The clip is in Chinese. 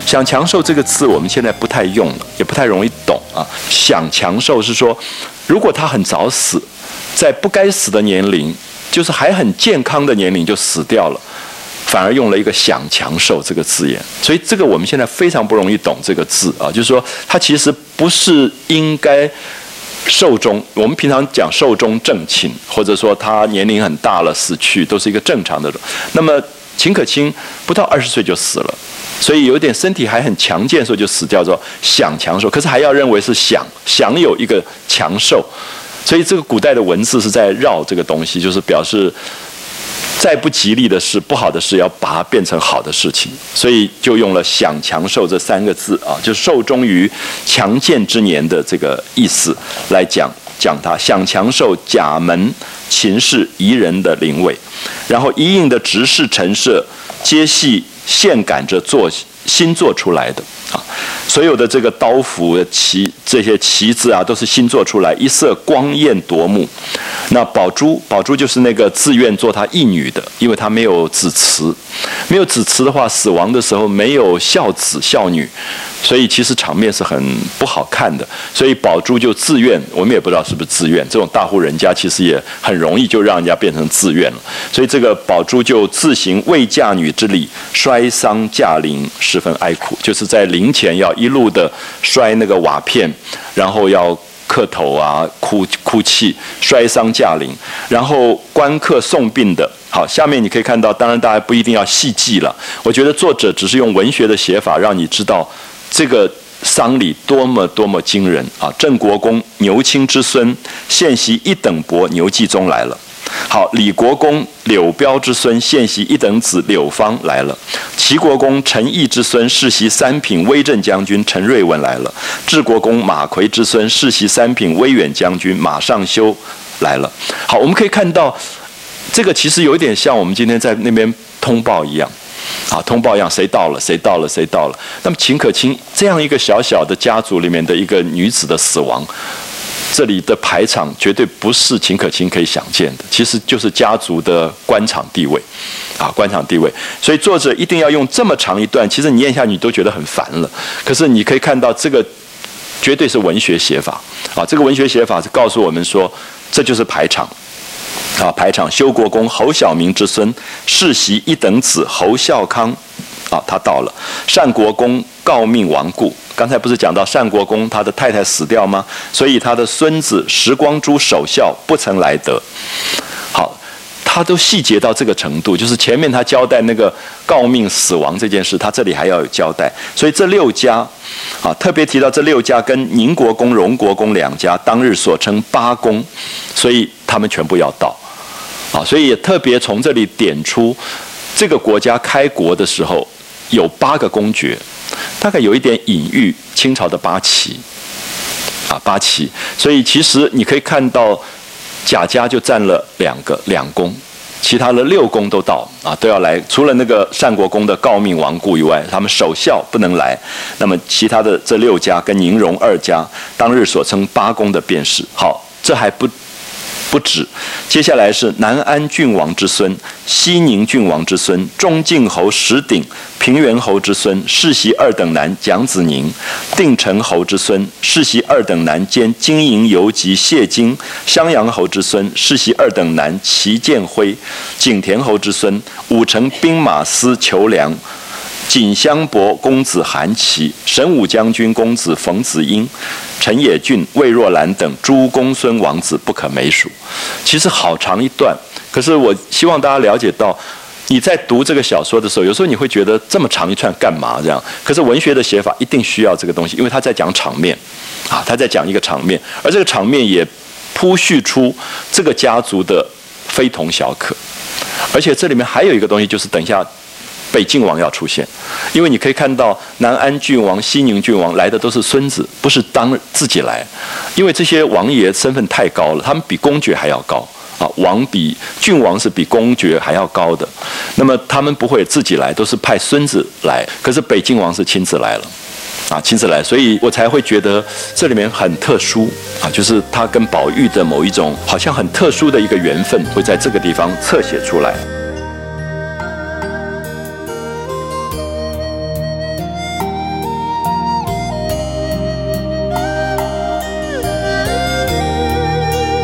享强寿这个字我们现在不太用了，也不太容易懂啊。享强寿是说，如果他很早死，在不该死的年龄，就是还很健康的年龄就死掉了，反而用了一个享强寿这个字眼。所以这个我们现在非常不容易懂这个字啊，就是说他其实不是应该寿终，我们平常讲寿终正寝，或者说他年龄很大了死去，都是一个正常的人。那么秦可卿不到20岁就死了，所以有点身体还很强健的时候就死掉，说享强寿，可是还要认为是享有一个强寿，所以这个古代的文字是在绕这个东西，就是表示再不吉利的事、不好的事，要把它变成好的事情，所以就用了享强寿这3个字啊，就寿终于强健之年的这个意思来讲它。享强寿，甲门秦氏宜人的灵位，然后一应的执事陈设，皆系现赶着新做出来的啊，所有的这个刀斧旗这些旗子啊，都是新做出来，一色光艳夺目。那宝珠就是那个自愿做他义女的，因为他没有子嗣，没有子嗣的话，死亡的时候没有孝子孝女，所以其实场面是很不好看的。所以宝珠就自愿，我们也不知道是不是自愿，这种大户人家其实也很容易就让人家变成自愿了。所以这个宝珠就自行为嫁女之礼，摔丧驾陵，十分哀苦，就是在陵前要一路的摔那个瓦片，然后要磕头啊，哭泣，摔丧驾陵，然后观客送殡的。好，下面你可以看到，当然大家不一定要细记了，我觉得作者只是用文学的写法，让你知道这个丧礼多么惊人啊！郑国公牛卿之孙，献袭一等伯牛继宗来了。好，李国公柳彪之孙，献袭一等子柳方来了。齐国公陈毅之孙，世袭3品威震将军陈瑞文来了。治国公马夔之孙，世袭3品威远将军马尚修来了。好，我们可以看到，这个其实有一点像我们今天在那边通报一样。啊，通报一样，谁到了。那么秦可卿这样一个小小的家族里面的一个女子的死亡，这里的排场绝对不是秦可卿可以想见的，其实就是家族的官场地位，啊，官场地位。所以作者一定要用这么长一段，其实你念下去你都觉得很烦了。可是你可以看到，这个绝对是文学写法啊！这个文学写法是告诉我们说，这就是排场。啊，排场，修国公侯晓明之孙，世袭一等子侯孝康，啊，他到了。单国公诰命亡故，刚才不是讲到单国公他的太太死掉吗？所以他的孙子时光珠守孝不曾来得。好，他都细节到这个程度，就是前面他交代那个诰命死亡这件事，他这里还要有交代。所以这6家，啊，特别提到这6家跟宁国公、荣国公2家当日所称8公，所以他们全部要到。啊，所以也特别从这里点出，这个国家开国的时候有8个公爵，大概有一点隐喻清朝的八旗，啊，8旗。所以其实你可以看到，贾家就占了2公，其他的6公都到啊，都要来。除了那个单国公的诰命亡故以外，他们守孝不能来。那么其他的这6家跟宁荣2家当日所称8公的便是。好，这还不止，接下来是南安郡王之孙，西宁郡王之孙，中靖侯石鼎，平原侯之孙，世袭2等男蒋子宁，定城侯之孙，世袭2等男兼经营游击谢经，襄阳侯之孙，世袭2等男齐建辉，景田侯之孙，武城兵马司裘良，锦香伯公子韩琦，神武将军公子冯子英，陈野俊、魏若兰等诸公孙王子不可枚数。其实好长一段，可是我希望大家了解到，你在读这个小说的时候，有时候你会觉得这么长一串干嘛这样？可是文学的写法一定需要这个东西，因为他在讲场面，啊，他在讲一个场面，而这个场面也铺叙出这个家族的非同小可。而且这里面还有一个东西，就是等一下北晋王要出现，因为你可以看到南安郡王、西宁郡王来的都是孙子，不是当自己来，因为这些王爷身份太高了，他们比公爵还要高啊，郡王是比公爵还要高的，那么他们不会自己来，都是派孙子来，可是北晋王是亲自来了。啊，亲自来，所以我才会觉得这里面很特殊啊，就是他跟宝玉的某一种好像很特殊的一个缘分，会在这个地方侧写出来。